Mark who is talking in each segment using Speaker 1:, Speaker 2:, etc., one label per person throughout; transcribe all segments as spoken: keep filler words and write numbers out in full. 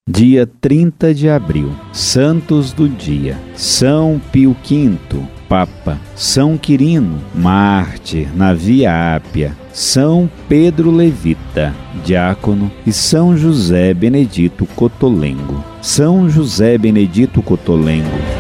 Speaker 1: Dia trinta de abril, Santos do Dia: São Pio Quinto, Papa; São Quirino, mártir na Via Ápia; São Pedro Levita, diácono; e São José Benedito Cotolengo. São José Benedito Cotolengo.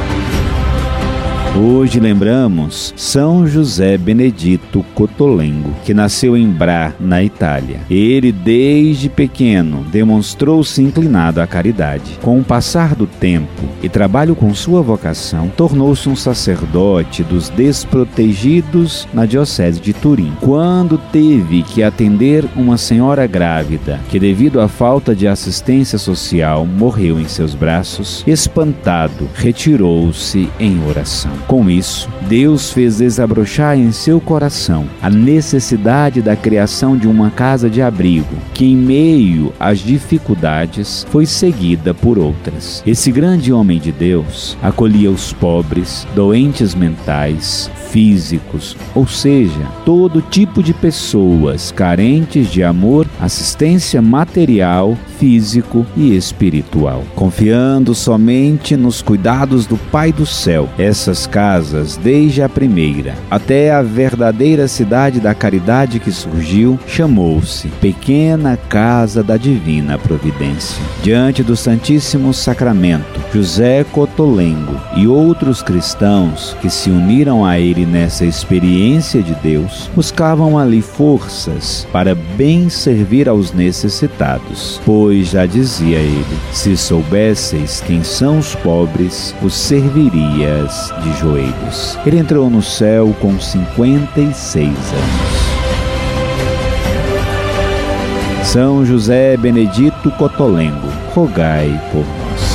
Speaker 1: Hoje lembramos São José Benedito Cotolengo, que nasceu em Bra, na Itália. Ele, desde pequeno, demonstrou-se inclinado à caridade. Com o passar do tempo e trabalho com sua vocação, tornou-se um sacerdote dos desprotegidos na diocese de Turim. Quando teve que atender uma senhora grávida, que devido à falta de assistência social morreu em seus braços, espantado, retirou-se em oração. Com isso, Deus fez desabrochar em seu coração a necessidade da criação de uma casa de abrigo, que em meio às dificuldades foi seguida por outras. Esse grande homem de Deus acolhia os pobres, doentes mentais, físicos, ou seja, todo tipo de pessoas carentes de amor, assistência material, físico e espiritual. Confiando somente nos cuidados do Pai do Céu, essas casas, desde a primeira até a verdadeira cidade da caridade que surgiu, chamou-se Pequena Casa da Divina Providência. Diante do Santíssimo Sacramento, José Cotolengo e outros cristãos que se uniram a ele nessa experiência de Deus, buscavam ali forças para bem servir aos necessitados, pois já dizia ele: se soubesseis quem são os pobres, os servirias de joelhos. Ele entrou no céu com cinquenta e seis anos. São José Benedito Cotolengo, rogai por nós.